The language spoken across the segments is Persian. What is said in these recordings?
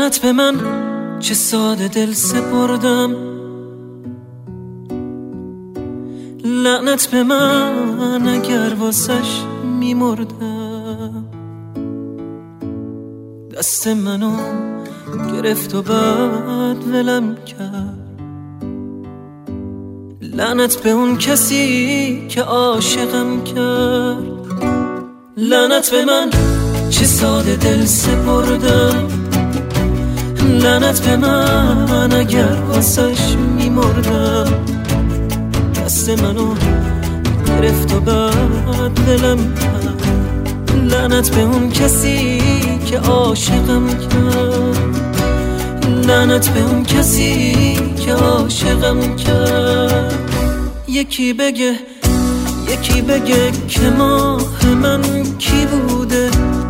لعنت به من چه ساده دل سپردم، لعنت به من اگر واسش میمردم. دست منو گرفت و بعد ولم کرد. لعنت به اون کسی که عاشقم کرد. لعنت به من چه ساده دل سپردم، لعنت به من اگر واسش میمردم. دست منو گرفت و بعد ولم کرد. لعنت به اون کسی که عاشقم کرد. لعنت به اون کسی که عاشقم کرد. یکی بگه که ماه من کی بوده،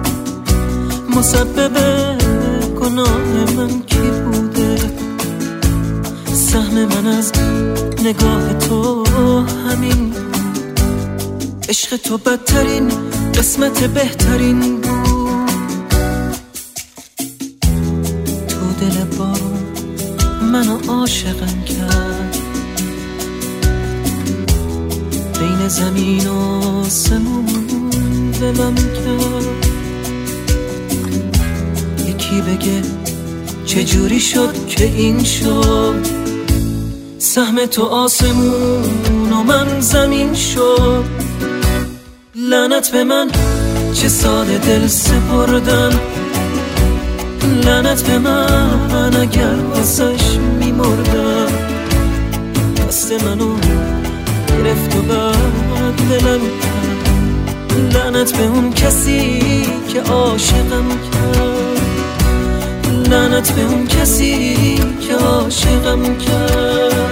مسبب گناه من کی بوده. سهم من از نگاه تو همین بود، عشق تو بدترین قسمت بهترین بود. تو دل بارون منو عاشقم کرد، بین زمین و آسمون ولم کرد. یکی بگه چجوری شد که این شد، سهم تو آسمون و من زمین شد. لعنت به من چه ساده دل سپردم، لعنت به من اگر واسش میمردم. دست منو گرفت و بعد ولم کرد. لعنت به اون کسی که عاشقم کرد. لعنت به اون کسی که عاشقم کرد.